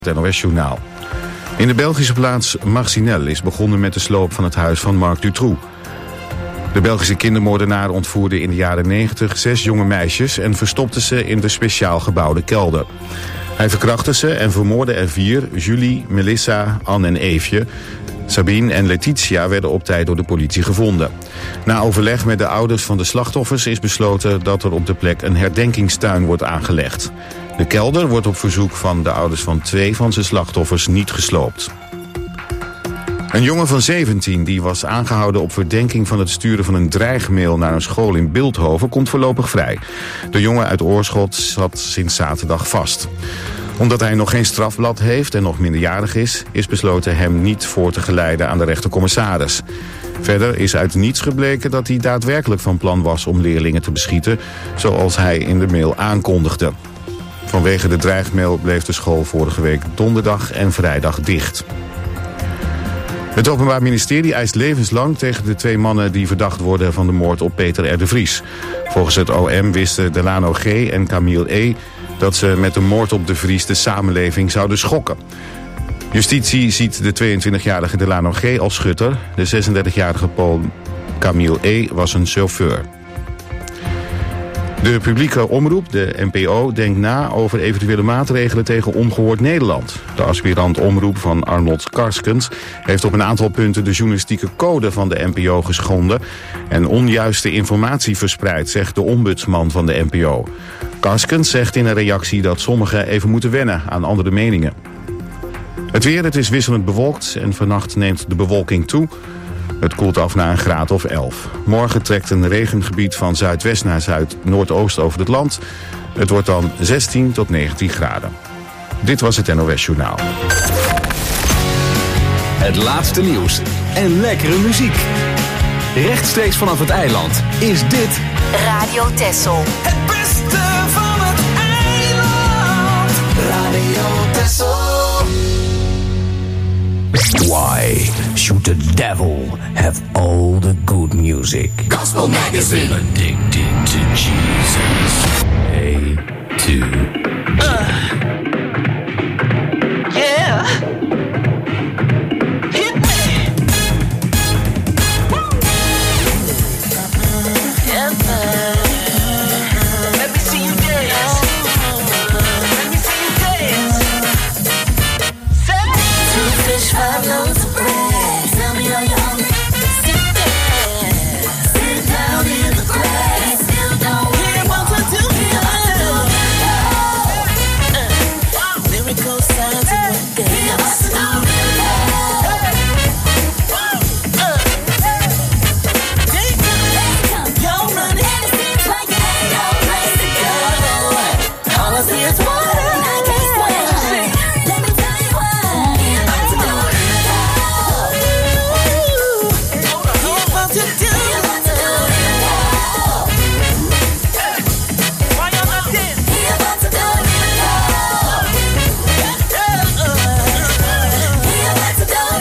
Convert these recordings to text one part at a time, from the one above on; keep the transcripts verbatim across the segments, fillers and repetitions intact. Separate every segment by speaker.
Speaker 1: Het N O S-journaal. In de Belgische plaats Marcinelle is begonnen met de sloop van het huis van Marc Dutroux. De Belgische kindermoordenaar ontvoerde in de jaren negentig zes jonge meisjes en verstopte ze in de speciaal gebouwde kelder. Hij verkrachtte ze en vermoordde er vier: Julie, Melissa, Anne en Eefje. Sabine en Letitia werden op tijd door de politie gevonden. Na overleg met de ouders van de slachtoffers is besloten dat er op de plek een herdenkingstuin wordt aangelegd. De kelder wordt op verzoek van de ouders van twee van zijn slachtoffers niet gesloopt. Een jongen van zeventien die was aangehouden op verdenking van het sturen van een dreigmail naar een school in Bilthoven komt voorlopig vrij. De jongen uit Oorschot zat sinds zaterdag vast. Omdat hij nog geen strafblad heeft en nog minderjarig is, is besloten hem niet voor te geleiden aan de rechtercommissaris. Verder is uit niets gebleken dat hij daadwerkelijk van plan was om leerlingen te beschieten, zoals hij in de mail aankondigde. Vanwege de dreigmail bleef de school vorige week donderdag en vrijdag dicht. Het Openbaar Ministerie eist levenslang tegen de twee mannen die verdacht worden van de moord op Peter R. de Vries. Volgens het O M wisten Delano G. en Camille E. dat ze met de moord op de Vries de samenleving zouden schokken. Justitie ziet de tweeëntwintigjarige Delano G. als schutter. De zesendertigjarige Paul Camille E. was een chauffeur. De publieke omroep, de N P O, denkt na over eventuele maatregelen tegen Ongehoord Nederland. De aspirant omroep van Arnold Karskens heeft op een aantal punten de journalistieke code van de N P O geschonden en onjuiste informatie verspreid, zegt de ombudsman van de N P O. Karskens zegt in een reactie dat sommigen even moeten wennen aan andere meningen. Het weer, het is wisselend bewolkt en vannacht neemt de bewolking toe. Het koelt af naar een graad of elf. Morgen trekt een regengebied van zuidwest naar zuid-noordoost over het land. Het wordt dan zestien tot negentien graden. Dit was het N O S-journaal.
Speaker 2: Het laatste nieuws en lekkere muziek. Rechtstreeks vanaf het eiland is dit
Speaker 3: Radio Texel.
Speaker 4: Het beste van het eiland. Radio Texel.
Speaker 5: Why should the devil have all the good music?
Speaker 4: Gospel Magazine.
Speaker 5: Addicted to Jesus. A to
Speaker 4: Uh, yeah. Hit me. Woo. Yeah, let me see you dance. Let me see you dance. Say. Two fish, five loaves of bread. Tell me how you're hungry. Sit down. Sit down in the grass. Still don't hear what to do. Hear what to do. Uh, lyrical signs of what they hear what to do. Uh, they come, they come. Y'all running. And it seems like it ain't no place to go. All I see is water and I can't swim. Let me tell you why. Hear what to do. Hear what to do. Hear what to do. Why y'all not dancing? Hear what to do. Hear what to do.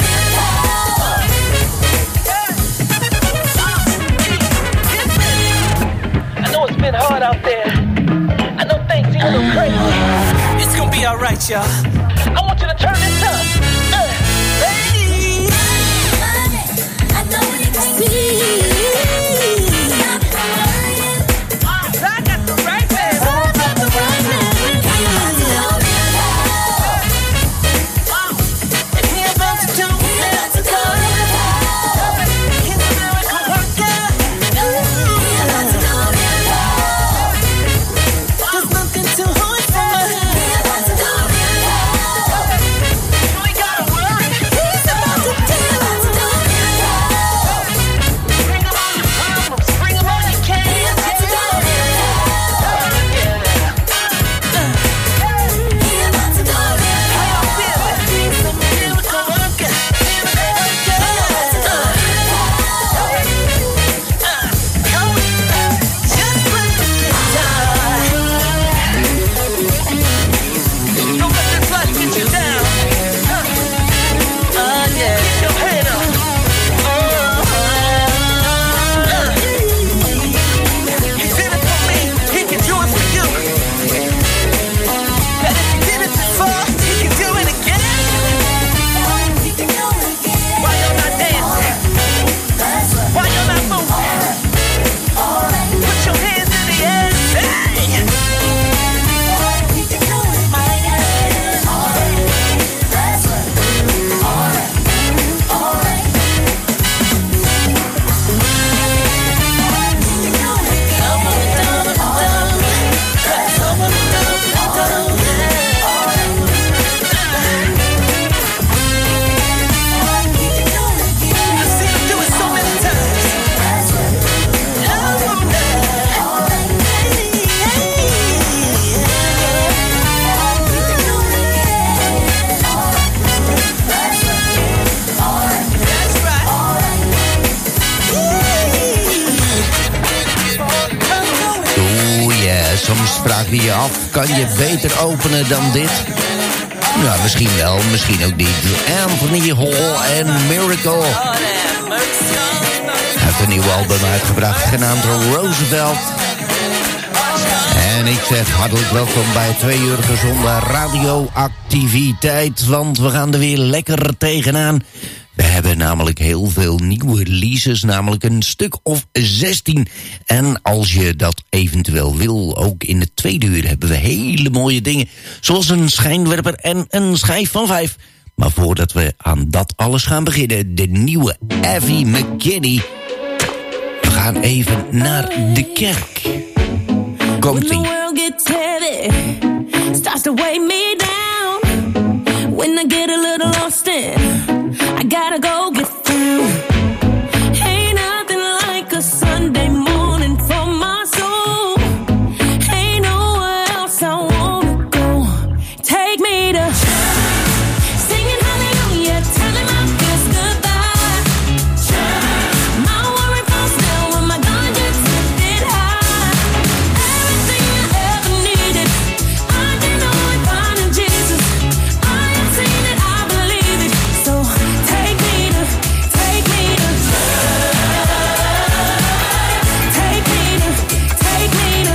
Speaker 4: I know it's been hard out there. I know things seem a little crazy. It's gonna be alright, y'all. I want you to turn this up. Uh, hey. I know you can see. I got the right man. I got the right man. And he about to do miracle. He's a miracle worker. There's nothing too hard for him. You ain't gotta worry.
Speaker 5: je je af. Kan je beter openen dan dit? Nou, misschien wel, misschien ook niet. Anthony Hall en Miracle. Hij heeft een nieuw album uitgebracht, genaamd Roosevelt. En ik zeg hartelijk welkom bij twee uur gezonde radioactiviteit. Want we gaan er weer lekker tegenaan. We hebben namelijk heel veel nieuwe releases, namelijk een stuk of zestien. En als je dat eventueel wil, ook in het tweede uur hebben we hele mooie dingen. Zoals een schijnwerper en een schijf van vijf. Maar voordat we aan dat alles gaan beginnen, de nieuwe Evie McKinney. We gaan even naar de kerk. Komt-ie.
Speaker 6: When the world gets heavy, starts to weigh me down. When I get a little lost in, I gotta go get found. Ain't nothing like a Sunday morning for my soul. Ain't nowhere else I wanna go. Take me to singing hallelujah, telling my fears goodbye. My worry falls down when my God gets lifted high. Everything I ever needed, I can only find in Jesus. I have seen it, I believe it. So take me to, take me to, take me to, take me to.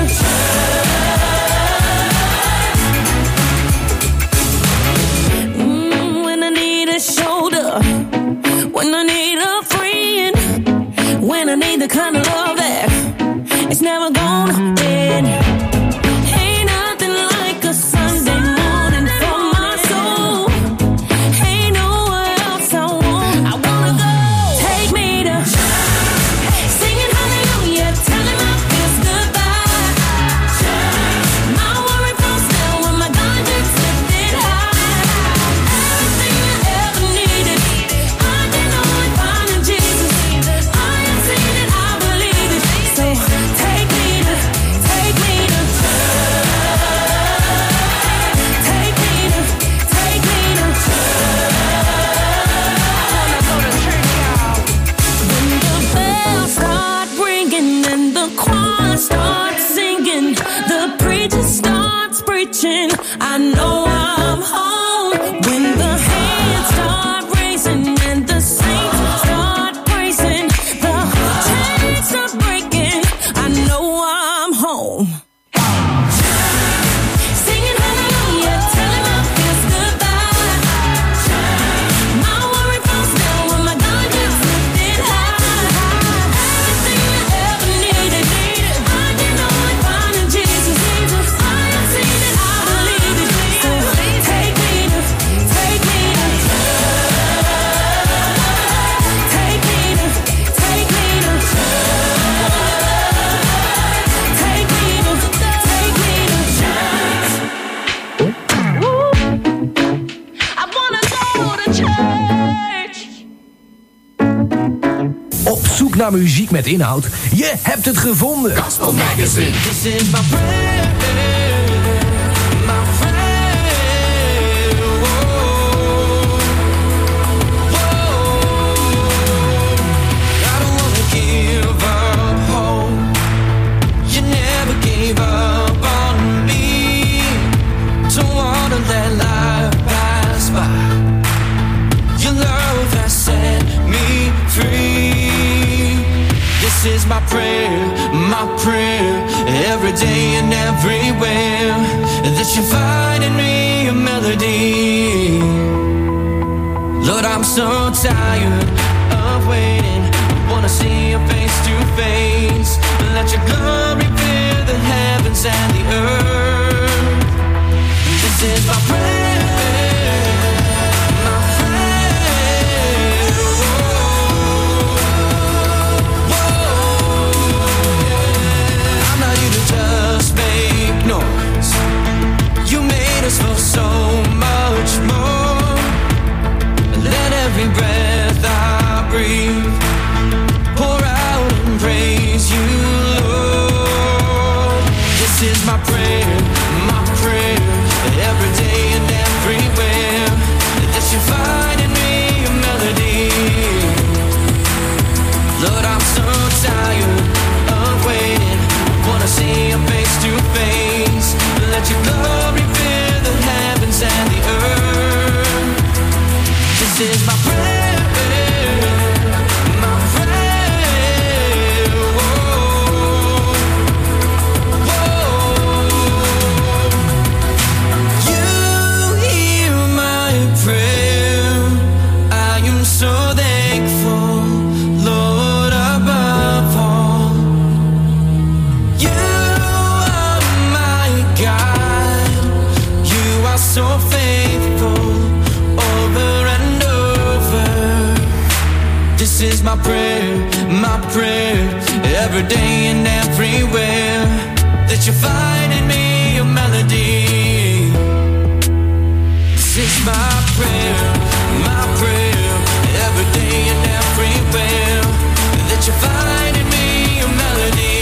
Speaker 6: Mm, when I need a shoulder, when I need a friend, when I need the kind of love that it's never gonna end. Ain't nothing like a Sunday morning for my soul. Ain't nowhere else I want. I wanna go. Take me to singing hallelujah, telling my fears goodbye. My worry falls down when my God gets lifted high. Everything I ever needed, I can only find in Jesus. I have seen it, I believe it. So take me to, take me to, take me to, take me to. When the bells start ringing and the choir starts singing, the preacher starts preaching, I know I'm home. When the hands start raising and the saints start praising, the chains start breaking, I know I'm home. Singing hallelujah, telling my fears goodbye. My worry falls down when my God gets lifted high. Everything I ever needed, I can only find in Jesus. I have seen it, I believe it. So take me to, take me to, take me to, take me to, take me to, take me to. I wanna go to church.
Speaker 7: Op zoek naar muziek met inhoud? Je hebt het gevonden.
Speaker 2: Gospel Magazine.
Speaker 6: This is my prayer, my prayer. Whoa, whoa. I don't wanna give up hope. You never gave up on me. Don't wanna let life pass by. Your love has set me free. This is my prayer, my prayer, every day and everywhere, that you find in me a melody. Lord, I'm so tired of waiting. I wanna see your face to face. Let your glory fill the heavens and the earth. This is my prayer, my prayer. I'm not here to just make noise. You made us for so much more. Let every breath I breathe pour out and praise you, Lord. This is my prayer, my prayer, every day and is my prayer, my prayer, every day and everywhere, that you find in me a melody. This is my prayer, my prayer, every day and everywhere, that you find in me a melody.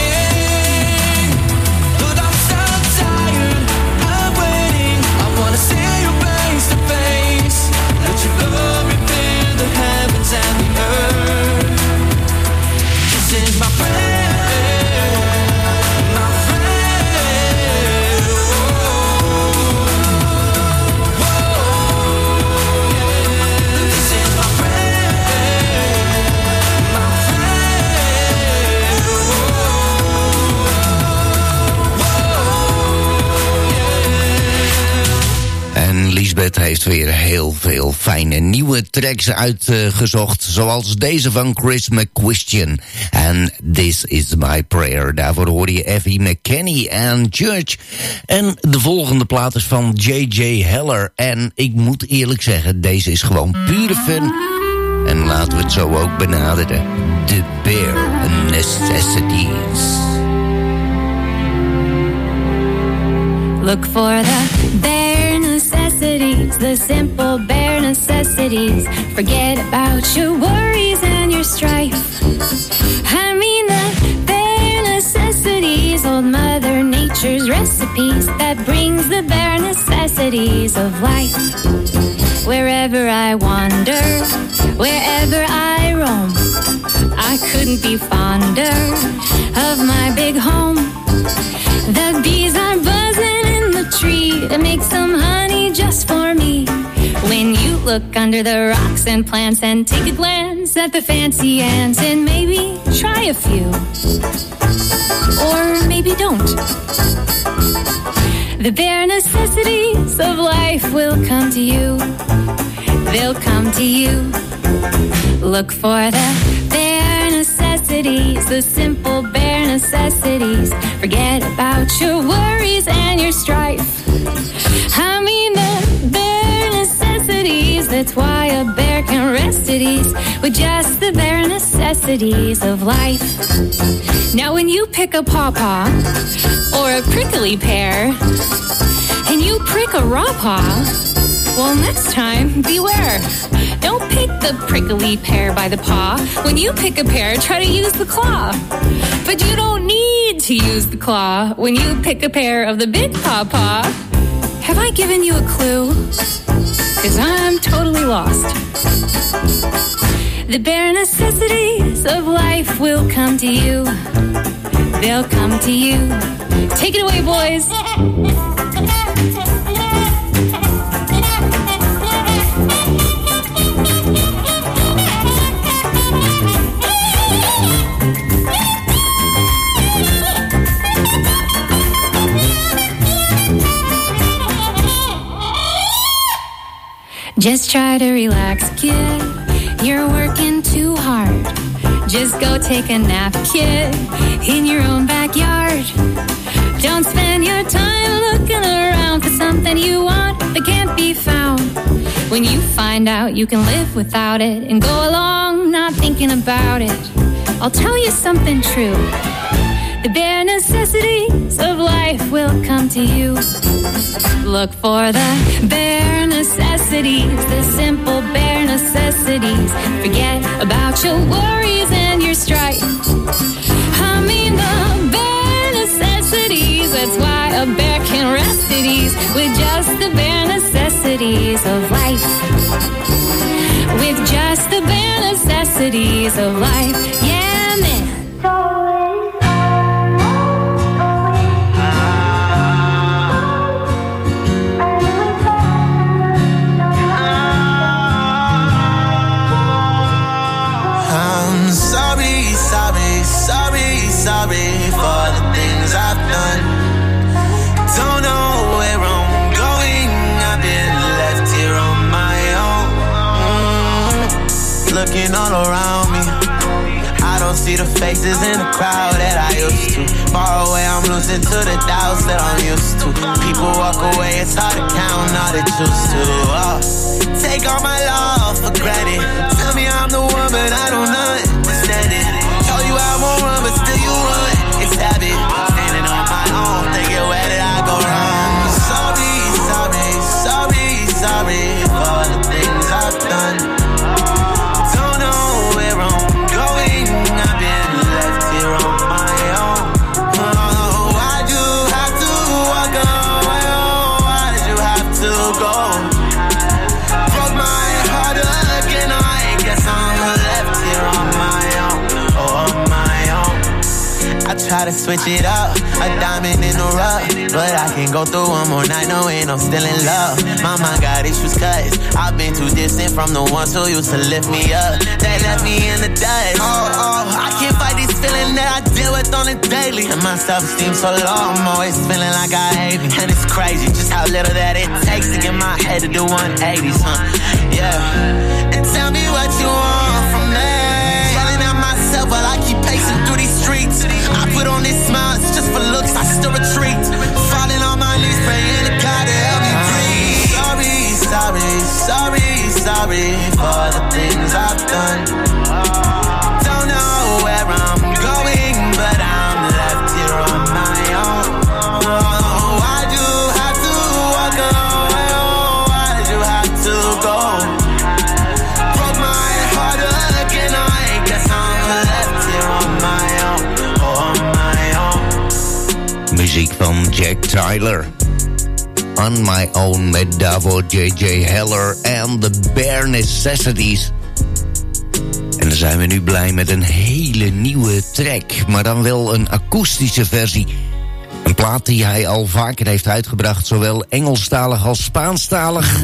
Speaker 6: But I'm so tired of waiting, I wanna see you face to face, let your glory fill the heavens and the earth. This is my prayer, my prayer. Whoa, yeah. This is my prayer, my prayer.
Speaker 5: En Liesbeth heeft weer heel veel fijne nieuwe tracks uitgezocht. Uh, zoals deze van Chris McQuistion. En This Is My Prayer. Daarvoor hoorde je Effie McKenney en Church. En de volgende plaat is van J J Heller. En ik moet eerlijk zeggen, deze is gewoon pure fun. En laten we het zo ook benaderen. The Bare Necessities.
Speaker 8: Look for the bare necessities, the simple bare necessities. Forget about your worries and your strife. I mean the bare necessities, old Mother Nature's recipes, that brings the bare necessities of life. Wherever I wander, wherever I roam, I couldn't be fonder of my big home. The bees are buzzing in the tree to make some honey just for me. When you look under the rocks and plants and take a glance at the fancy ants and maybe try a few, or maybe don't. The bare necessities of life will come to you. They'll come to you. Look for the bare necessities, the simple bare necessities. Forget about your worries and your strife. I mean the bare necessities, that's why a bear can rest at ease with just the bare necessities of life. Now when you pick a pawpaw or a prickly pear and you prick a raw paw, well, next time, beware. Don't pick the prickly pear by the paw. When you pick a pear, try to use the claw. But you don't need to use the claw when you pick a pear of the big pawpaw. Have I given you a clue? 'Cause I'm totally lost. The bare necessities of life will come to you. They'll come to you. Take it away, boys. Just try to relax, kid. You're working too hard. Just go take a nap, kid, in your own backyard. Don't spend your time looking around for something you want that can't be found. When you find out you can live without it and go along not thinking about it, I'll tell you something true. The bare necessities of life will come to you. Look for the bare necessities, the simple bare necessities. Forget about your worries and your strife. I mean the bare necessities, that's why a bear can rest at ease with just the bare necessities of life. With just the bare necessities of life. Yeah, man.
Speaker 9: Sorry for the things I've done. Don't know where I'm going. I've been left here on my own. Mm. Looking all around me, I don't see the faces in the crowd that I used to. Far away, I'm losing to the doubts that I'm used to. People walk away, it's hard to count, not it used to. Oh. Take all my love for granted. Tell me I'm the one, but I don't gotta switch it up. A diamond in the rough, but I can go through one more night knowing I'm still in love. My mind got issues cause I've been too distant from the ones who used to lift me up. They left me in the dust. Oh, oh, I can't fight this feeling that I deal with on a daily. And my self-esteem so low, I'm always feeling like I hate me. And it's crazy just how little that it takes to get my head to do one eighties, huh? Yeah. And tell me what you want from me. Yelling at myself while I keep pacing through these streets. I put on this smile, it's just for looks, I still retreat. Falling on my knees, praying to God to help me breathe. Sorry, sorry, sorry, sorry for the things I've done. Don't know where I'm going, but I'm left here on my own. Oh, why'd you have to walk away? Oh, why'd you have to go? Broke my heart again, I guess I'm left here on my own. Oh, on my own.
Speaker 5: Muziek van Jack Tyler. On My Own met daarvoor J J Heller en The Bare Necessities. En dan zijn we nu blij met een hele nieuwe track, maar dan wel een akoestische versie. Een plaat die hij al vaker heeft uitgebracht, zowel Engelstalig als Spaanstalig.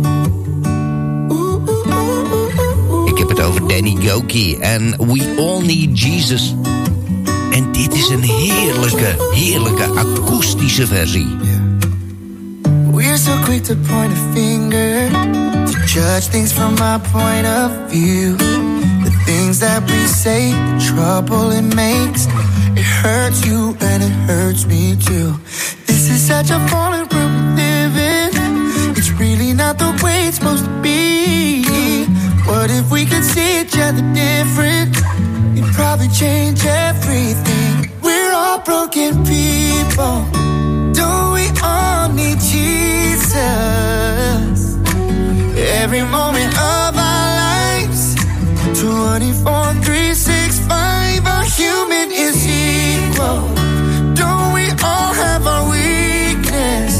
Speaker 5: Ik heb het over Danny Gokey en We All Need Jesus. En dit is een heerlijke, heerlijke akoestische versie.
Speaker 10: We're so quick to point a finger, to judge things from our point of view. The things that we say, the trouble it makes, it hurts you and it hurts me too. This is such a fallen world we live in. It's really not the way it's supposed to be. What if we could see each other different? It'd probably change everything. We're all broken people. Don't we all need Jesus? Every moment of our lives, twenty-four, three sixty-five, our human is equal. Don't we all have our weakness?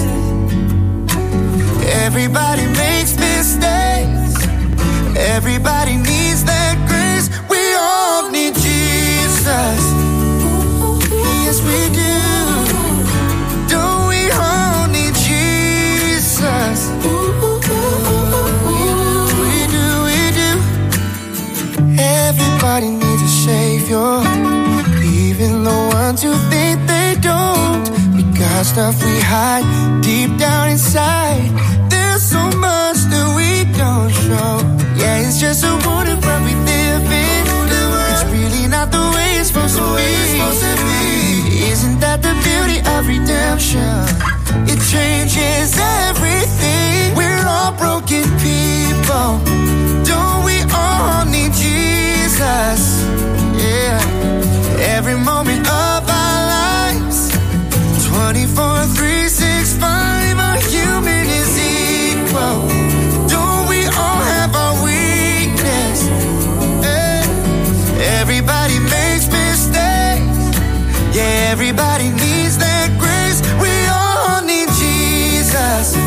Speaker 10: Everybody makes mistakes. Everybody needs that grace. We all need Jesus. Yes, we do. Everybody needs a savior, even the ones who think they don't. We got stuff we hide deep down inside. There's so much that we don't show. Yeah, it's just a wonder what we live in. It's really not the way it's supposed to be. Isn't that the beauty of redemption? It changes everything. We're all broken people. Don't we all need Jesus? Yeah. Every moment of our lives, twenty-four, three sixty-five, our human is equal. Don't we all have our weakness? Yeah. Everybody makes mistakes. Yeah, everybody needs that grace. We all need Jesus.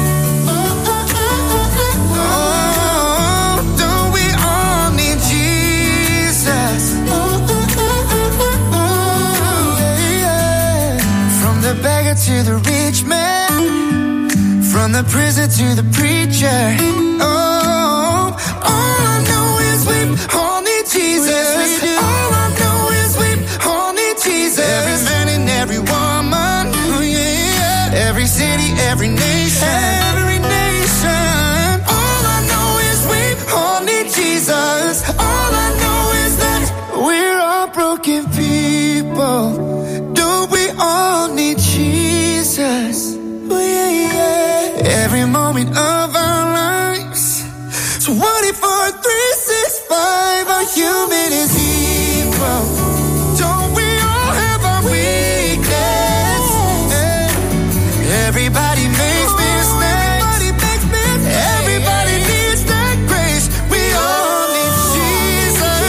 Speaker 10: To the rich man, from the prison to the preacher. Oh, all I know is we all need Jesus. All I know is we all need Jesus. Every man and every woman, oh yeah. Every city, every nation, every nation. All I know is we all need Jesus. All I know is that we're all broken people. Don't we all need Jesus? Oh, yeah, yeah. Every moment of our lives, twenty-four, three sixty-five, our human is equal. Don't we all have our weakness? Yeah. Everybody makes mistakes. Everybody makes mistakes. Everybody needs that grace. We all need Jesus.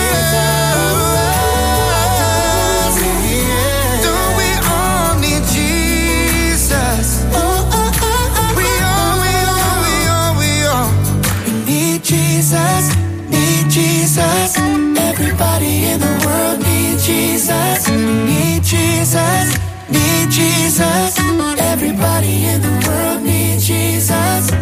Speaker 10: Yeah. Don't we all need Jesus? Oh, oh, oh, oh, we all, we all, we all, we all. We need Jesus, need Jesus. Everybody in the world need Jesus, need Jesus. Jesus, need Jesus. Everybody in the world needs Jesus.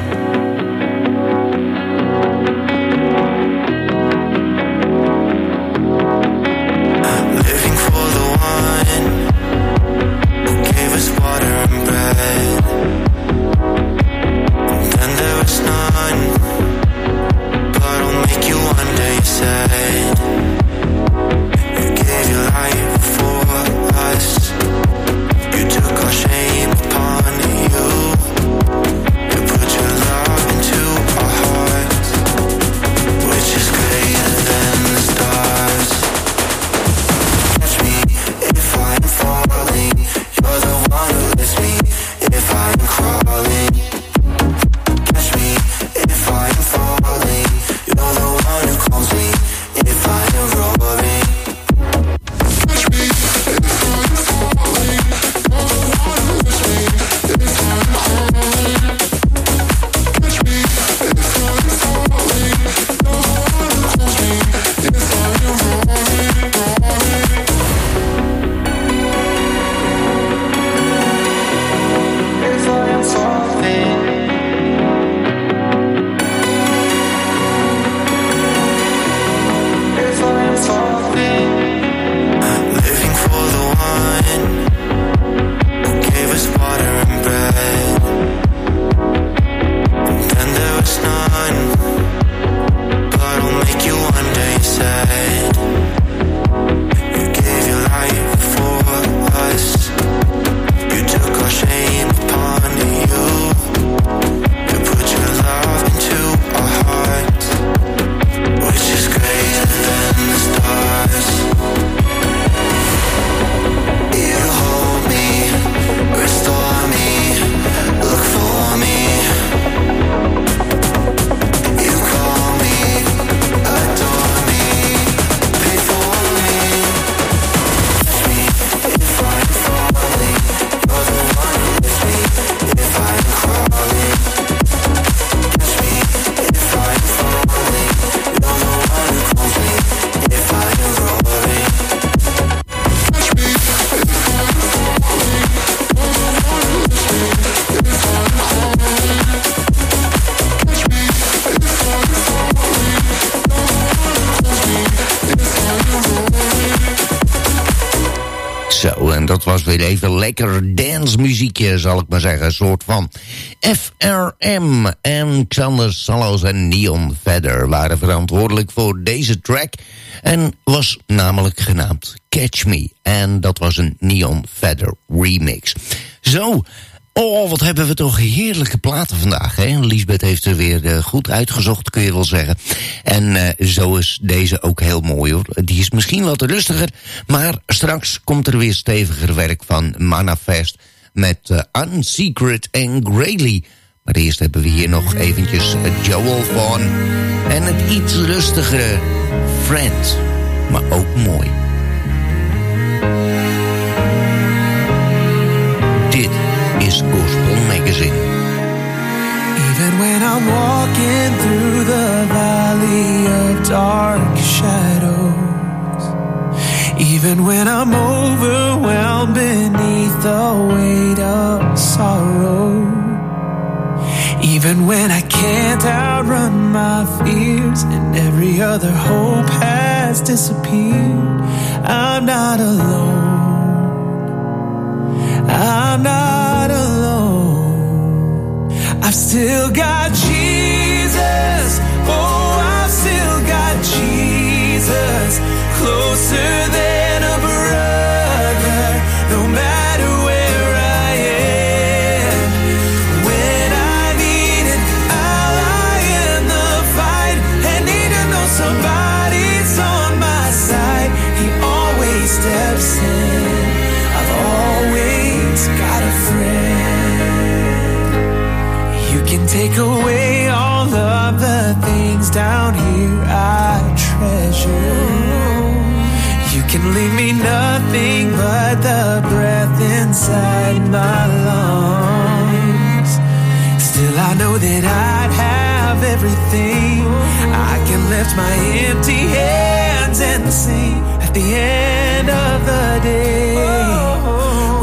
Speaker 11: Living for the one who gave us water and bread. And then there was none, but I'll make you one day, you said. You gave your life for us. You took our shame upon you. You put your love into our hearts, which is greater than the stars. Catch me if I'm falling. You're the one who lifts me if I'm crawling. Catch me if I'm falling. You're the one who calms me if I'm roaring. Catch me if I'm falling. You're the one who lifts me if I'm crawling. Catch me if I'm falling. You're the one who calms me if I'm roaring, roaring. If I am falling, if I am falling, living for the one who gave us water and bread. And then there was none, but I'll make you one day, you said. You gave your life for us. You took our shame upon you. You put your love into our hearts, which is greater than the stars. You hold me, restore me, look for me. You call me, adore me, pay for me. Catch me if I'm falling. You're the one who lifts me if I'm crawling. Catch me if I'm falling. You're the one who calls me if I'm roaring. Catch me if I'm falling. You're the one who lifts me if I'm crawling. Catch me if I'm falling. You're the one who calls me if I'm roaring.
Speaker 5: Zo, en dat was weer even lekker dancemuziekje, zal ik maar zeggen. Een soort van F R M. En Xander Sallows en Neon Feather waren verantwoordelijk voor deze track. En was namelijk genaamd Catch Me. En dat was een Neon Feather remix. Zo, oh, wat hebben we toch heerlijke platen vandaag, hè? Liesbeth heeft er weer uh, goed uitgezocht, kun je wel zeggen. En uh, zo is deze ook heel mooi, hoor. Die is misschien wat rustiger, maar straks komt er weer steviger werk van Manifest met uh, Unsecret en Grayly. Maar eerst hebben we hier nog eventjes uh, Joel Vaughn en het iets rustigere Friend, maar ook mooi. Dit is Gospel Magazine.
Speaker 6: Even when I'm walking through the valley of dark shadows, even when I'm overwhelmed beneath the weight of sorrow, even when I can't outrun my fears and every other hope has disappeared, I'm not alone. I'm not alone. I've still got Jesus. Oh, I've still got Jesus. Closer than a brother. No matter where I am. When I need it, I'll lie in the fight. And need to know somebody's on my side. He always steps in. I've always got a friend. You can take away all of the things down here I treasure. You can leave me nothing but the breath inside my lungs. Still I know that I'd have everything. I can lift my empty hands and sing at the end of the day.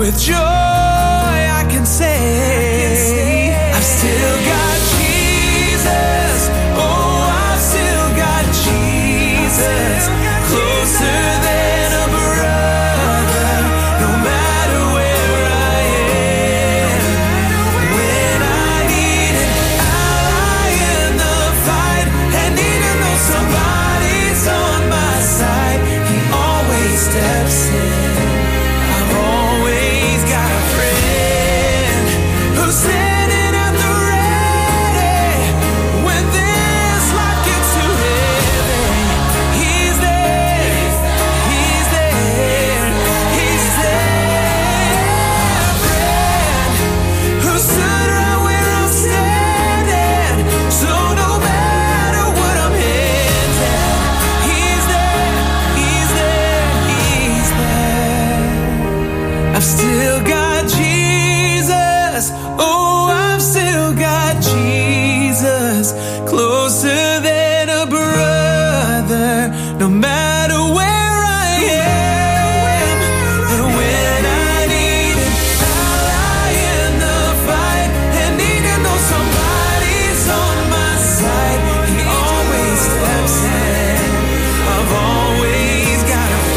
Speaker 6: with joy I can say, I've still got Jesus. Oh, I've still got Jesus. Closer than a brother, no matter where I am. When I need an ally in the fight, and even though somebody's on my side, he always steps in. I've always got a friend who's standing at the ready when this life gets too heavy. He's there, he's there, he's there. Friend who stood right where I'm standing, so no matter what I'm headed, he's there, he's there, he's there. I've still got Jesus. Oh, I've still got Jesus. Closer than a brother, no matter where I am. And when I need an ally in the fight, and even though somebody's on my side, he always steps in. I've always got a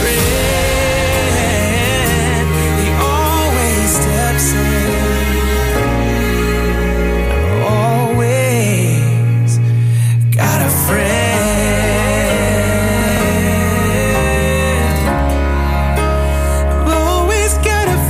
Speaker 6: friend. He always steps in. I've always got a friend. I've always got a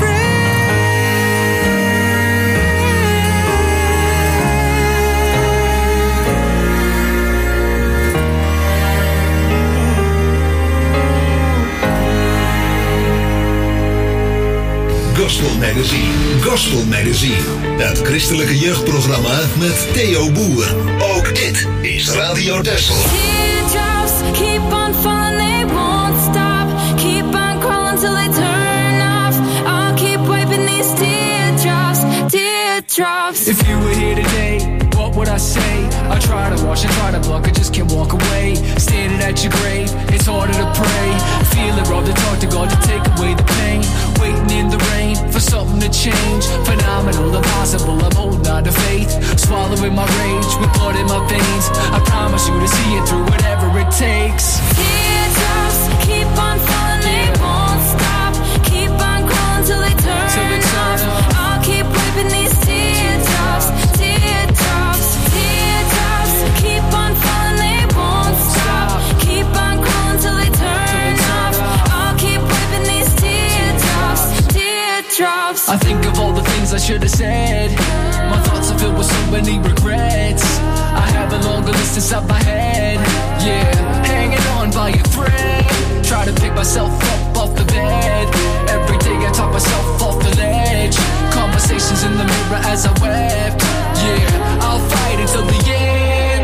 Speaker 12: Gospel Magazine. Gospel Magazine. Het christelijke jeugdprogramma met Theo Boer. Ook dit is Radio Texel.
Speaker 4: Teardrops keep on falling, they won't stop. Keep on crawling till they turn off. I'll keep wiping these teardrops, teardrops.
Speaker 7: If you were here today, what would I say? I try to wash, I try to block, I just can't walk away. Standing at your grave, it's harder to pray. Feeling rough to talk to God to take away the pain. Waiting in the rain for something to change. Phenomenal, impossible, I'm holding on to faith. Swallowing my rage with blood in my veins. I promise you to see it through whatever it takes.
Speaker 4: Teardrops keep on falling, they won't stop. Keep on crawling till they turn
Speaker 7: Till they turn
Speaker 4: off.
Speaker 7: off.
Speaker 4: I'll keep wiping these teardrops, teardrops, teardrops. Keep on falling, they won't stop. Keep on crawling till they turn off. I'll keep wiping these teardrops, teardrops.
Speaker 7: I think of all the things I should have said. My thoughts are filled with so many regrets. I have a longer list inside my head. Yeah, hanging on by a thread. Try to pick myself up off the bed. Every day I talk myself off the ledge. Conversations in the mirror as I wept. Yeah, I'll fight until the end.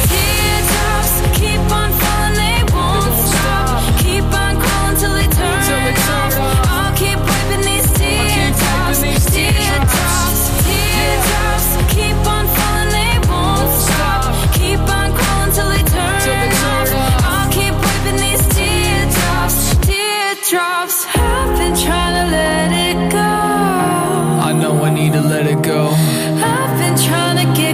Speaker 4: Teardrops keep on falling, they won't stop. Keep on crawling till they turn
Speaker 7: Till they turn
Speaker 4: off.
Speaker 7: off.
Speaker 4: I'll keep wiping these teardrops,
Speaker 7: wiping these
Speaker 4: teardrops, teardrops. Keep on falling, they won't stop. Keep on crawling till they turn
Speaker 7: Till they turn
Speaker 4: off.
Speaker 7: off.
Speaker 4: I'll keep wiping these teardrops, teardrops. I've been trying to let it go.
Speaker 7: I know I need to let it go.
Speaker 4: I've been trying to get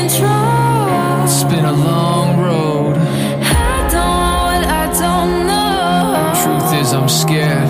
Speaker 4: control.
Speaker 7: It's been a long road.
Speaker 4: I don't know what I don't know.
Speaker 7: Truth is, I'm scared.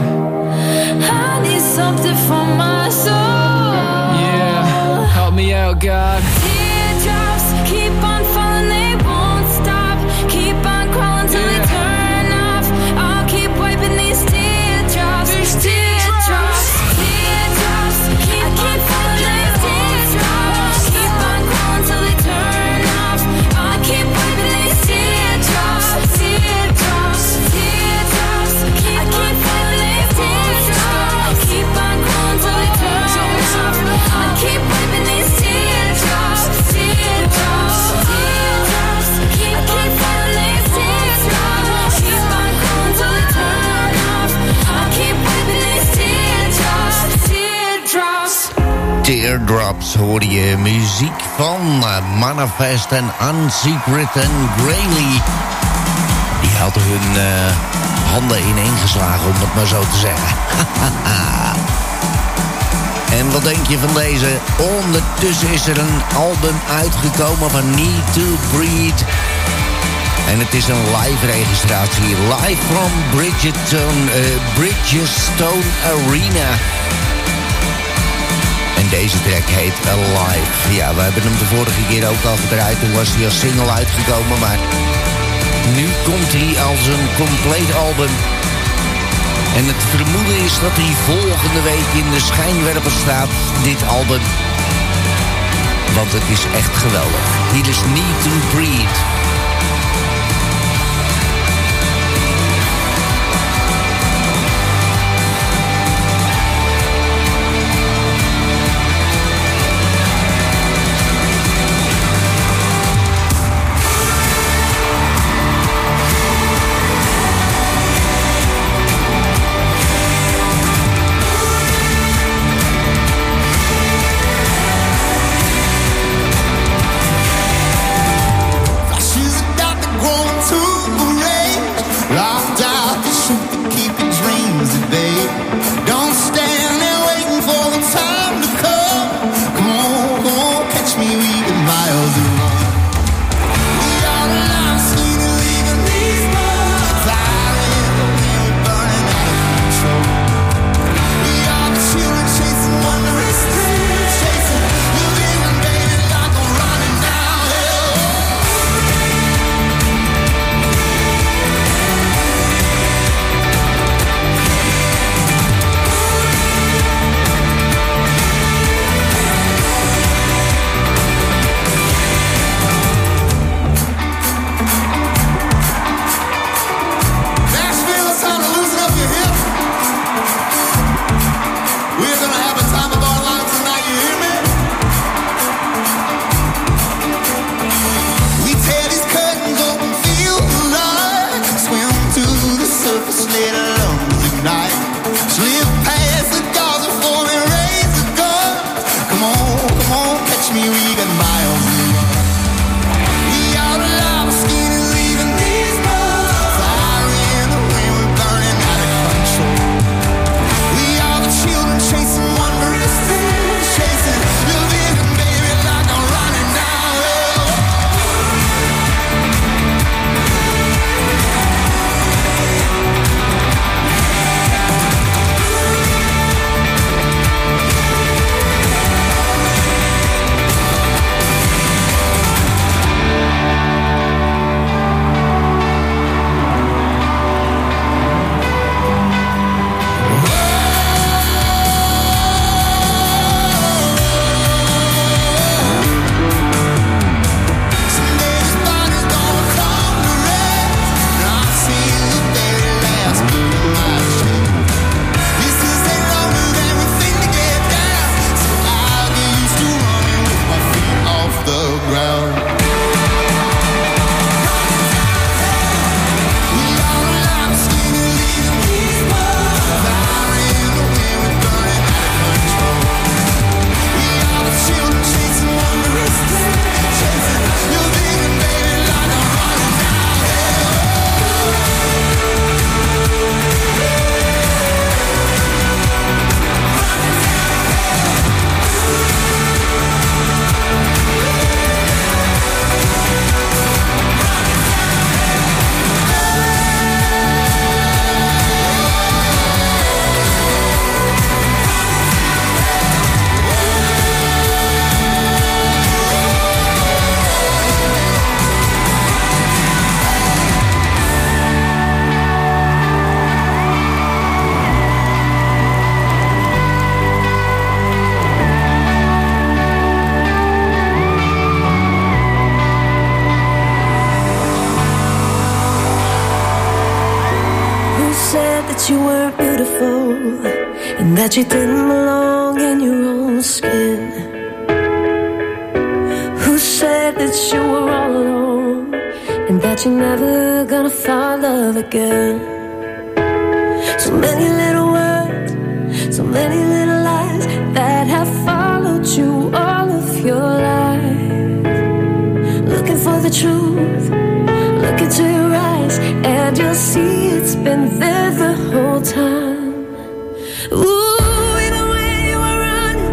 Speaker 4: I need something for my soul.
Speaker 7: Yeah, help me out, God.
Speaker 4: Teardrops keep on falling, they won't stop. Keep on crawling till they
Speaker 7: Yeah.
Speaker 4: turn off. I'll keep wiping these teardrops,
Speaker 7: These
Speaker 4: teardrops, teardrops. Keep on falling, they won't stop. Keep on crawling till they turn off. I'll keep wiping these teardrops, teardrops, teardrops. Keep on falling, they won't stop. Keep on crawling till they turn off. I'll keep wiping these teardrops, teardrops, teardrops. Keep on falling, they won't stop. Keep on crawling till they turn off. I'll keep wiping these teardrops, teardrops.
Speaker 5: Teardrops hoorde je muziek van uh, Manifest en Unsecret en Grayley. Die hadden hun uh, handen ineengeslagen, om het maar zo te zeggen. En wat denk je van deze? Ondertussen is er een album uitgekomen van Need to Breathe. En het is een live registratie. Live from Bridgestone, uh, Bridgestone Arena. En deze track heet Alive. Ja, we hebben hem de vorige keer ook al gedraaid. Toen was hij als single uitgekomen. Maar nu komt hij als een compleet album. En het vermoeden is dat hij volgende week in de schijnwerper staat. Dit album. Want het is echt geweldig. Hier is Need to Breathe.
Speaker 13: That you didn't belong in your own skin. Who said that you were all alone and that you're never gonna fall in love again? So many little words, so many little lies that have followed you all of your life. Looking for the truth, look into your eyes and you'll see it's been there the whole time. Ooh, even when you were running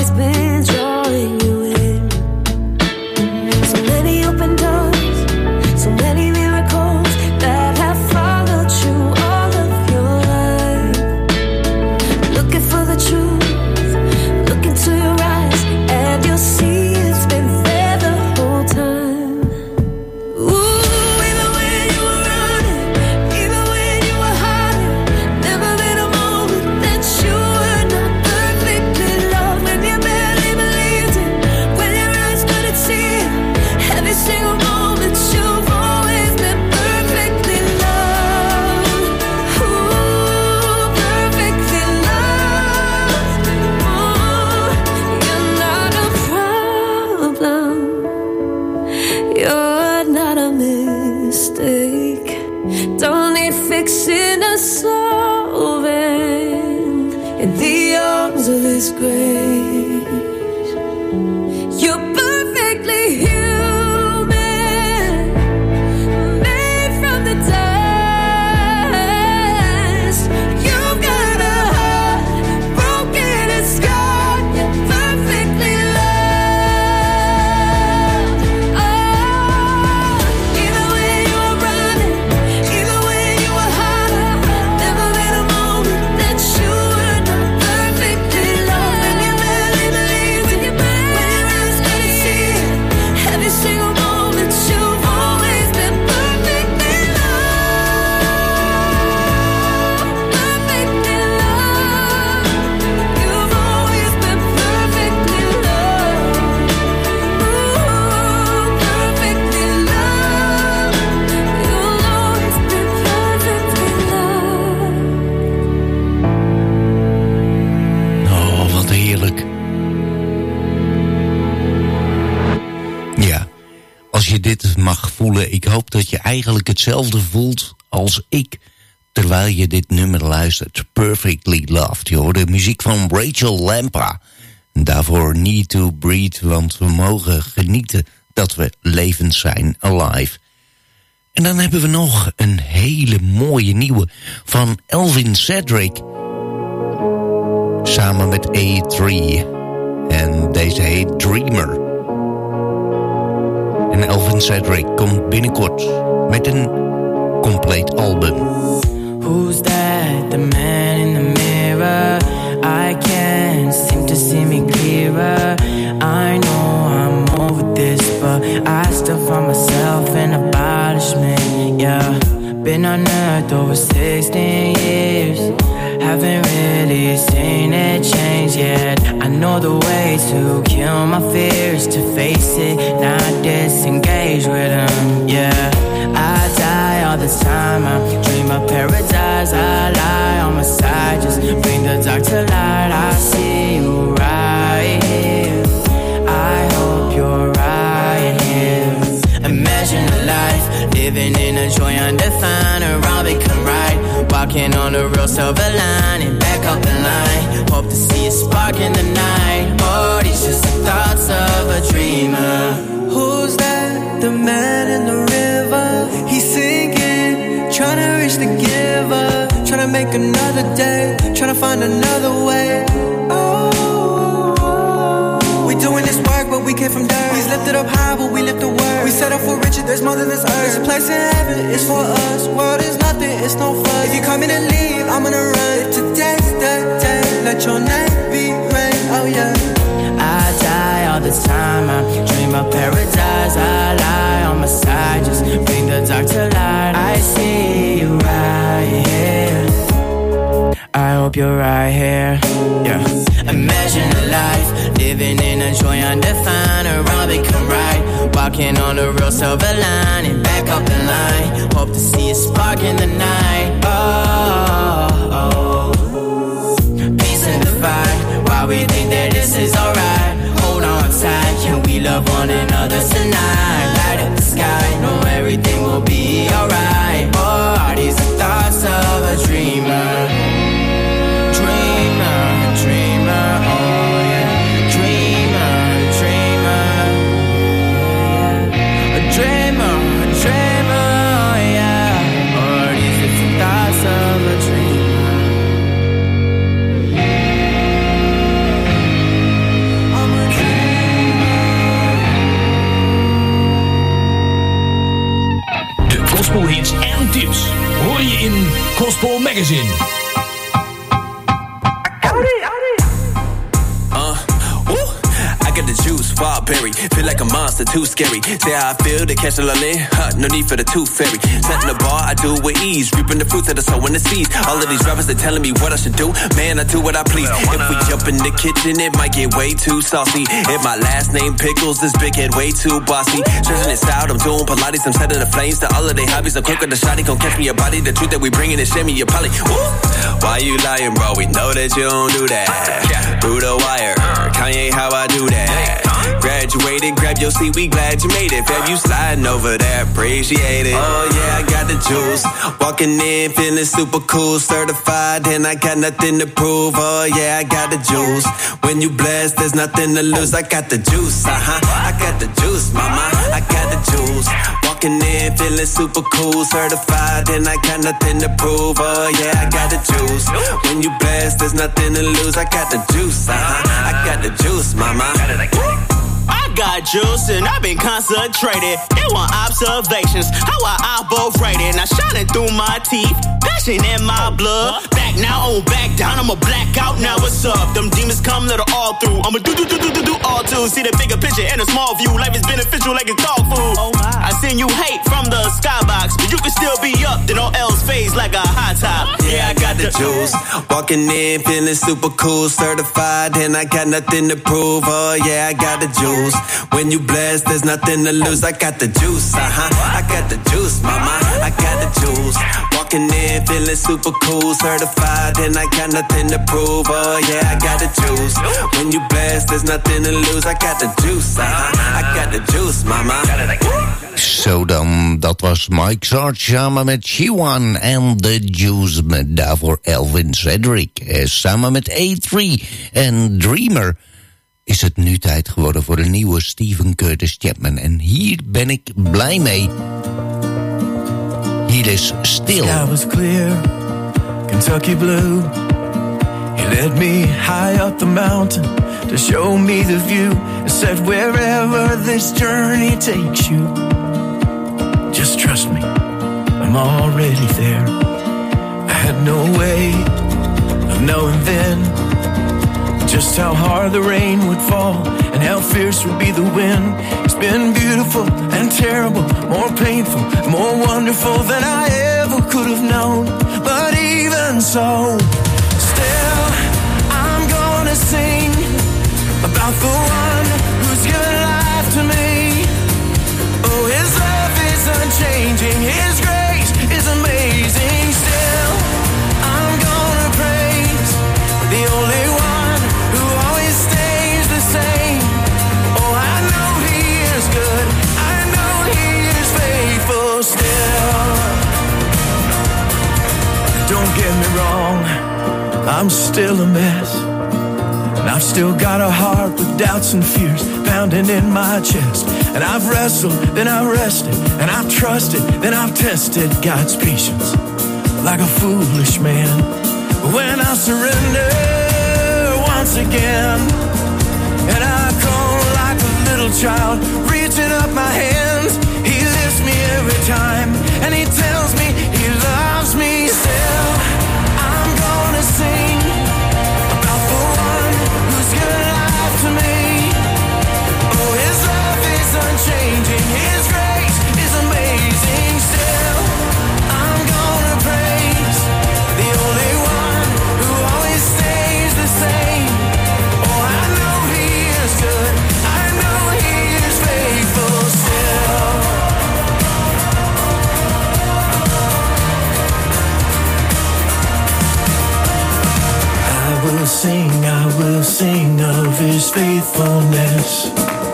Speaker 13: always been drawing you in. So many open doors, so many miracles that have followed you all of your life. Looking for the truth, look into your eyes, and you'll see it's been there the whole time. Ooh, even when you were running, even when you were hiding, never been a moment that you were not perfectly loved. When you barely believed it, when your eyes couldn't see it, every single moment you've always been perfectly loved. Ooh, perfectly loved. Ooh, you're not a problem. You're not a mistake. Don't need fixing or solving in the arms of His grace. You're perfectly human, made from the dust. You've got a heart broken and scarred. You're perfectly loved. Oh, even when you were running, even when you were hiding, never been a moment that you were not perfectly loved. When you barely believed it, when your eyes couldn't see it, every single moment you've always been perfectly loved. Perfectly loved. You've always been perfectly loved. Ooh, perfectly loved. You'll always be perfectly loved.
Speaker 5: Oh, wat heerlijk. Ja, als je dit mag voelen, ik hoop dat je eigenlijk hetzelfde voelt als ik, terwijl je dit nummer luistert. Perfectly Loved. Je hoort de muziek van Rachel Lampa. En daarvoor Need to Breathe, want we mogen genieten dat we levend zijn, alive. En dan hebben we nog een hele mooie nieuwe van Elvin Cedric. Samen met A drie. En deze heet Dreamer. En Elvin Cedric komt binnenkort met een compleet album.
Speaker 14: Who's that? The man in the mirror. I can't seem to see me clearer. I know I'm over this, but I still find myself in abolishment. Yeah, been on earth over sixteen years. Haven't really seen it change yet. I know the way to kill my fears, to face it, not disengage with them. Yeah, I die all the time. I dream of paradise. I lie on my side, just bring the dark to light. I see you right here. I hope you're right here. Imagine a life living in a joy undefined. Around become right, walking on a real silver line and back up the line. Hope to see a spark in the night. Oh, these just the thoughts of a dreamer.
Speaker 6: Who's that? The man in the river. He's sinking, trying to reach the giver. Trying to make another day, trying to find another way. Oh, we doing this work, but we came from dirt. He's lifted up high, but we lift the word. We set up for riches, there's more than this earth. There's a place in heaven, it's for us. World is nothing, it's no fun. If you come in and leave, I'm gonna run. If today's the day, let your name be great. Oh yeah.
Speaker 14: I die all the time. I dream of paradise. I lie on my side, just bring the dark to light. I see you right here. I hope you're right here. Yeah. Imagine a life living in a joy undefined. Around become right, walking on a real silver line and back up the line. Hope to see a spark in the night. Oh, oh. Peace and divide. Why we think that this is alright? Hold on tight. Can we love one another tonight? Light up the sky. Know everything will be alright. Oh, are these the thoughts of a dreamer? Dreamer, dreamer, oh yeah. Dreamer, dreamer, yeah. A dreamer, a dreamer, oh yeah. Or these are the thoughts of a dreamer.
Speaker 15: Magazine.
Speaker 16: I got the juice, wild berry. Feel like a monster, too scary. Say how I feel, they catch the lalin. Huh, no need for the tooth fairy. Setting the bar, I do it with ease. Reaping the fruits of the soul and the seeds. All of these rappers, they telling me what I should do. Man, I do what I please. If we jump in the kitchen, it might get way too saucy. If my last name Pickles, this big head way too bossy. Stretching it out, I'm doing Pilates. I'm setting the flames to all of their hobbies. I'm quick with the shotty, gon' catch me your body. The truth that we bringing is shimmy, your poly. Woo! Why you lying, bro? We know that you don't do that. Through the wire, Kanye, how I do that. Graduated, grab your seat, we glad you made it. Fab, you sliding over there, appreciate it. Oh yeah, I got the juice. Walking in, feeling super cool. Certified, and I got nothing to prove. Oh yeah, I got the juice. When you blessed, there's nothing to lose. I got the juice, uh-huh. I got the juice, mama. I got the juice. Walking in, feeling super cool. Certified, and I got nothing to prove. Oh yeah, I got the juice. When you blessed, there's nothing to lose. I got the juice, uh-huh. I got the juice, mama.
Speaker 17: I got juice and I've been concentrated. They want observations, how I operate it. Now shining through my teeth, passion in my blood. Back now, on back down, I'ma black out, now what's up? Them demons come, let it all through. I'ma do, do, do, do, do, do all too. See the bigger picture and a small view. Life is beneficial like it's dog food. I seen you hate from the skybox, but you can still be up, then all else fades like a hot top.
Speaker 16: Yeah, I got the juice. Walking in, feeling super cool. Certified, and I got nothing to prove. Oh yeah, I got the juice. When you blessed, there's nothing to lose. I got the juice, uh-huh. I got the juice, mama. I got the juice. Walking in, feeling super cool. Certified, and I got nothing to prove. Oh yeah, I got the juice. When you blessed, there's nothing to lose. I got the juice, uh-huh. I got the juice, mama.
Speaker 5: Zo dan, dat was Mike Sarge samen met Chiwan en The Juice. Met daarvoor Elvin Cedric. Eh, samen met A drie en Dreamer is het nu tijd geworden voor een nieuwe Stephen Curtis Chapman. En hier ben ik blij mee. Hier is Still.
Speaker 18: Sky was clear, Kentucky blue. He led me high up the mountain to show me the view. And said wherever this journey takes you, just trust me, I'm already there. I had no way of knowing then just how hard the rain would fall and how fierce would be the wind. It's been beautiful and terrible, more painful, more wonderful than I ever could have known. But even so, still I'm gonna sing about the one who's given life to me. Oh, his love is unchanging, his grace is amazing. Still I'm gonna praise the only one who always stays the same. Oh, I know he is good, I know he is faithful still. Don't get me wrong, I'm still a mess, and I've still got a heart with doubts and fears pounding in my chest. And I've wrestled, then I've rested, and I've trusted, then I've tested God's patience like a foolish man. But when I surrender once again, and I call like a little child, reaching up my hands, he lifts me every time, and he tells me he loves me still. I'm gonna sing about the one who's given life to me. Oh, his love is unchanging, his grace is amazing still. I'm gonna praise the only one who always stays the same. Oh, I know he is good, I know he is faithful still. I will sing, I will sing of his faithfulness.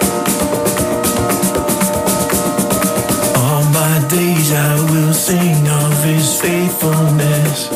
Speaker 18: All my days I will sing of his faithfulness.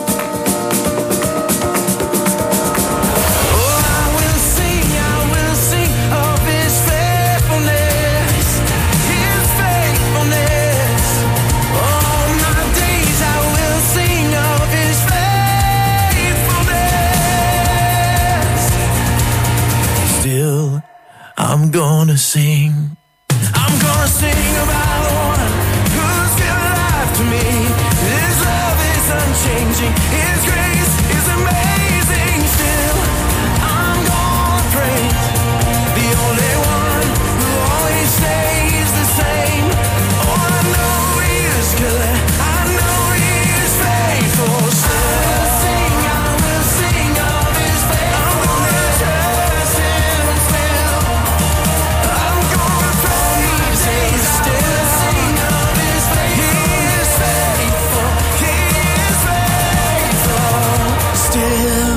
Speaker 18: I'm gonna sing, I'm gonna sing about one who's given life after me. His love is unchanging, His grace is amazing. Still, I'm gonna praise the only one who always stays the same. Oh, I know He is good, I know He is faithful. Still, I will sing, I will sing of His faithfulness. I'm gonna trust Him still. I'm gonna praise Him still. Sing of His faithfulness. He is faithful, He is faithful still.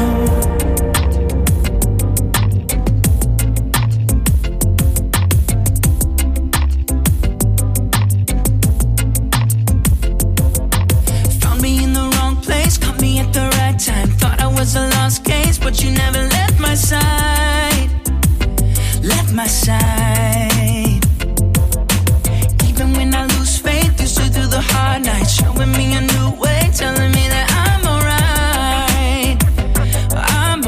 Speaker 6: Found me in the wrong place, caught me at the right time. Thought I was a lost case, but you never left my side. Left my side. Even when I lose faith, you stood through the hard nights, showing me a new way, telling me that I'm alright. I'm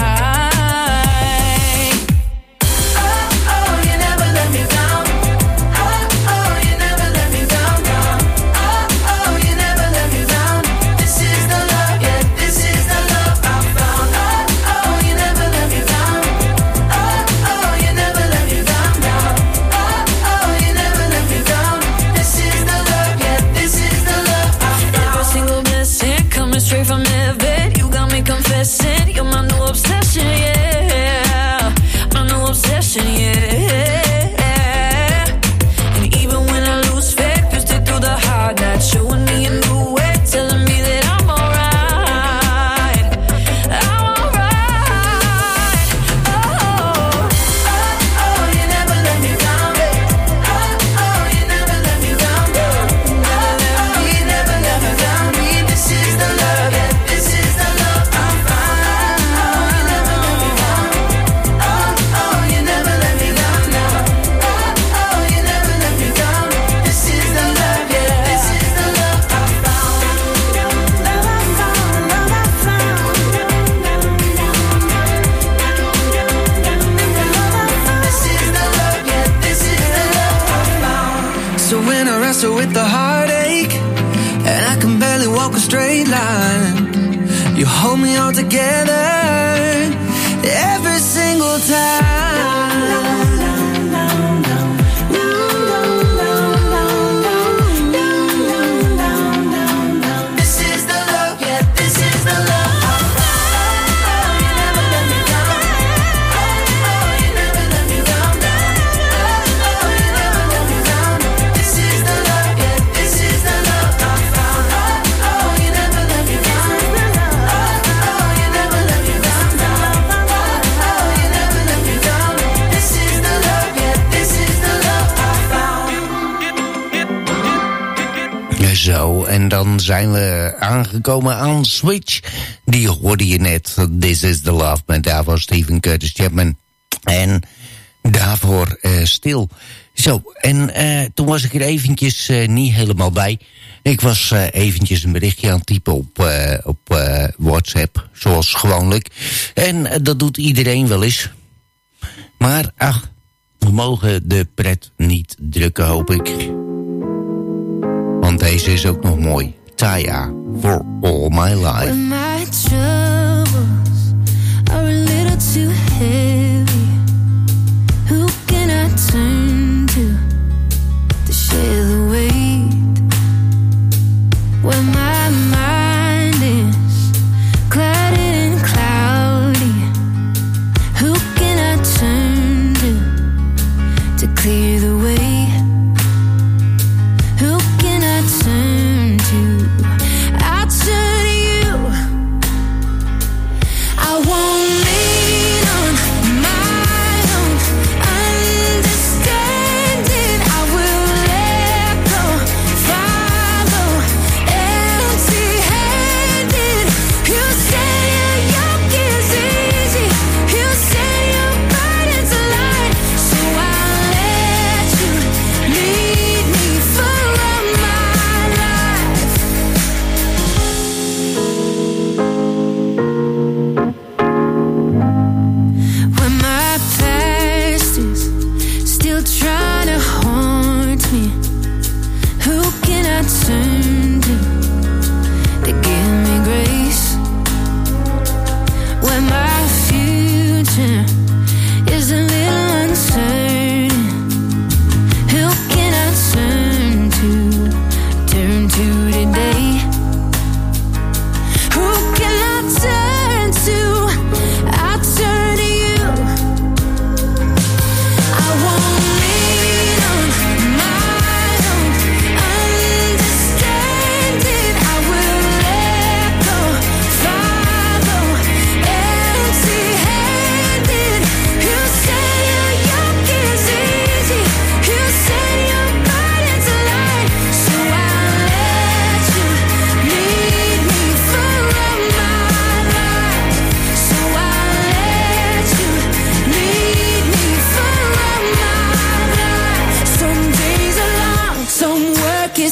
Speaker 6: alright. Oh, oh, you never let me down. Oh, oh, you never let me down, down. Oh, oh, you never let me down. This is the love, yeah, this is the love I found. Oh, oh, you never let me down. Oh, oh, you never let me down, down. Oh, oh, you never let me down. This is the love, yeah, this is the love I found. Every single blessing coming straight from heaven. You got me confessing, you're my new obsession, yeah. My new obsession, yeah. And even when I lose faith, you stick through the hard nights, showing me a new way, telling me that I'm alright. I'm alright. Oh, oh, oh, you never let me down. Oh, oh, you never let me down. Never let me, never let me down. This is the love, yeah, this is the love I found. Oh, you never let me down. Oh, oh, you never let me down now. Oh, oh, you never let me down. This is the love, yeah, this is the love I found. Love I found, love I found. This is the love, yeah, this is the love I found.
Speaker 18: So when I wrestle with the heartache and I can barely walk a straight line, you hold me all together every single time.
Speaker 6: This is the love, yeah, this is the love I found. Oh, you never let me down. Oh, oh, you never let me down. Oh, oh, you never let me down. This is the love, yeah, this is the love I found. Oh, oh, you never let me down. Oh, oh, you never let me down. Oh, oh, you never let me down. This is the love, yeah, this is the love I found.
Speaker 5: Zo, en dan zijn we aangekomen aan Switch. Die hoorde je net. This is the Love, met daarvoor Stephen Curtis Chapman. En daarvoor uh, Stil. Zo, en uh, toen was ik er eventjes uh, niet helemaal bij. Ik was uh, eventjes een berichtje aan het typen op, uh, op uh, WhatsApp, zoals gewoonlijk. En uh, dat doet iedereen wel eens. Maar ach, we mogen de pret niet drukken, hoop ik. Want deze is ook nog mooi. Taya, For All My Life.
Speaker 13: When my troubles are a little too heavy, who can I turn to to share the weight? When my mind is clouded and cloudy, who can I turn to to clear the way? Who can I turn to? I'll turn to you. I won't lean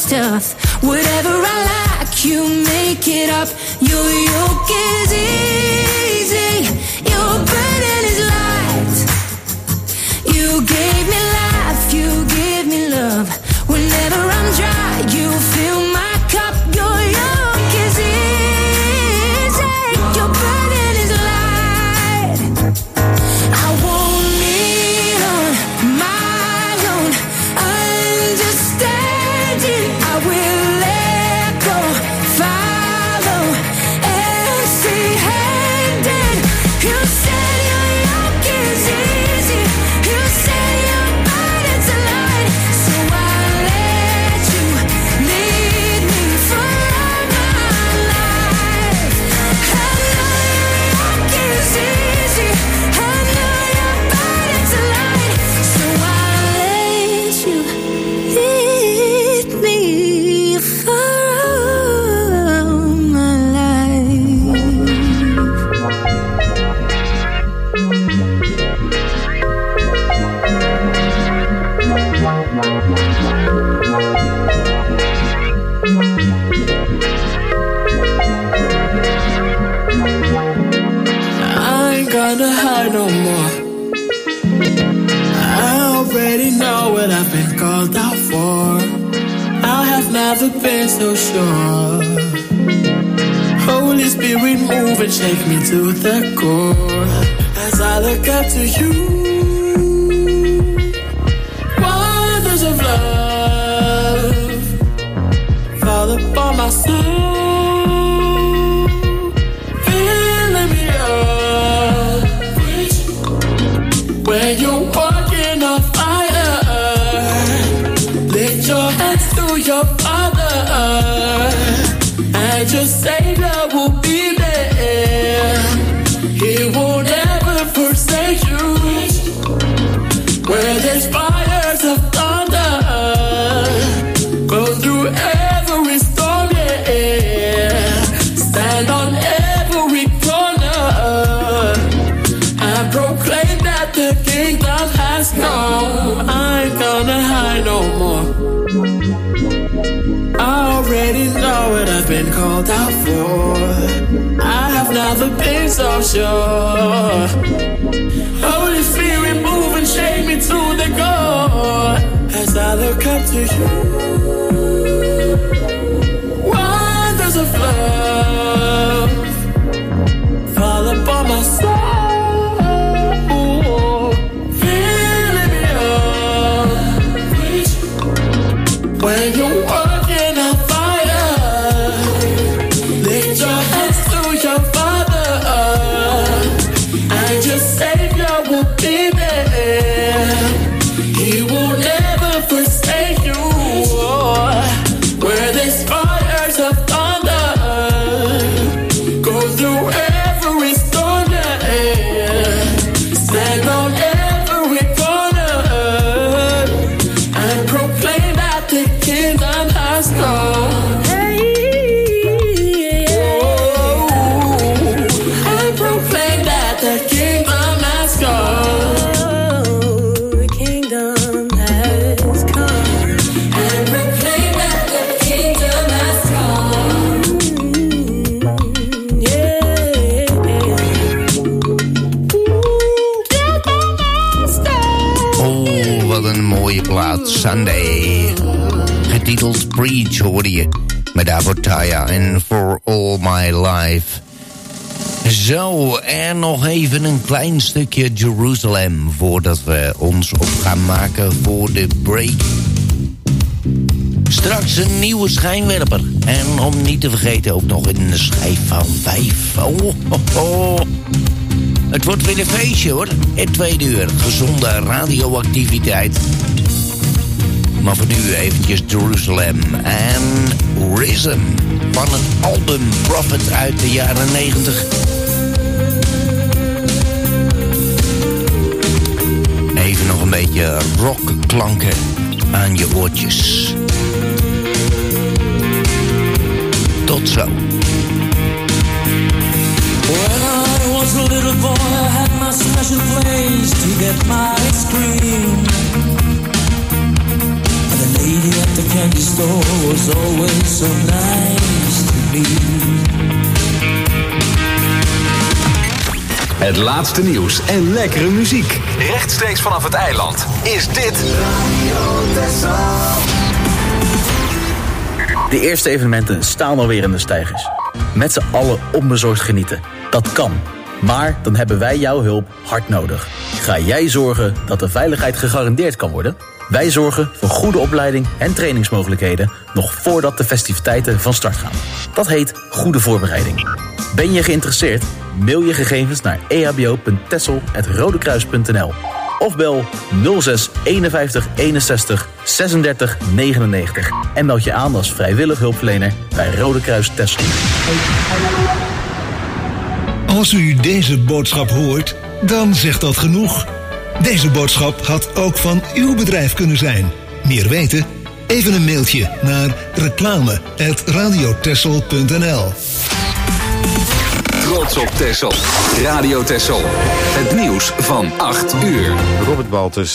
Speaker 13: stuff. Whatever I like, you make it up. Your yoke is easy, your burden is light. You gave me life, you give me love. Whenever I'm dry, you fill my cup. Your yoke is easy, your burden is light. I won't lean on my own understanding. I will let go, follow, empty-handed. You said your yoke is easy, you said your burden's light. So I let you lead me for all my life. I know your yoke is easy, I know your burden's light. So I let you lead me for all my life.
Speaker 6: I ain't gonna hide no more. I already know what I've been called out for. I have never been so sure. Holy Spirit, move and shake me to the core. As I look up to you, wonders of love fall upon my soul, filling me up. When you're walking on fire, lift your hands to your Father, and your Savior will be there. He will never forsake you. Where there's fires of thunder, go through every storm, yeah. Stand on every corner and proclaim that the kingdom has come. I ain't gonna hide no more. I already know what I've been called out for. I have never been so sure. Holy Spirit, move and shake me to the core. As I look up to you, wonders of love fall upon my soul, filling me up. When you're working on fire, lift your hands to your Father, and your Savior will be there. He will never forsake you. Where there's fires of thunder, go through every storm, yeah. Stand on every corner and proclaim that the kingdom has come. And proclaim that the kingdom has come.
Speaker 13: The kingdom has come.
Speaker 6: And proclaim that the kingdom has come.
Speaker 5: Oh, wat een mooie plaat. Sunday. Getiteld Preach hoorde je. Met daarvoor Taya en For All My Life. Zo, en nog even een klein stukje Jerusalem voordat we ons op gaan maken voor de break. Straks een nieuwe schijnwerper. En om niet te vergeten ook nog een schijf van vijf. Oh, oh, oh. Het wordt weer een feestje hoor. Het tweede uur. Gezonde radioactiviteit. Maar voor nu eventjes Jerusalem en Risen van het album Prophet uit de jaren negentig. Even nog een beetje rockklanken aan je oortjes. Tot zo.
Speaker 15: When I was a little boy, I had my special place to get my ice cream. And the lady at the candy store was always so nice to me.
Speaker 2: Het laatste nieuws en lekkere muziek. Rechtstreeks vanaf het eiland is dit
Speaker 19: De eerste evenementen staan alweer in de steigers. Met z'n allen onbezorgd genieten. Dat kan. Maar dan hebben wij jouw hulp hard nodig. Ga jij zorgen dat de veiligheid gegarandeerd kan worden? Wij zorgen voor goede opleiding en trainingsmogelijkheden nog voordat de festiviteiten van start gaan. Dat heet goede voorbereiding. Ben je geïnteresseerd? Mail je gegevens naar e h b o punt tessel apenstaartje rodekruis punt n l of bel nul zes eenenvijftig eenenzestig zesendertig negenennegentig en meld je aan als vrijwillig hulpverlener bij Rode Kruis Texel.
Speaker 12: Als u deze boodschap hoort, dan zegt dat genoeg. Deze boodschap had ook van uw bedrijf kunnen zijn. Meer weten? Even een mailtje naar reclame apenstaartje radiotessel punt n l.
Speaker 2: Trots op Texel. Radio Texel. Het nieuws van acht uur.
Speaker 1: Robert Baltus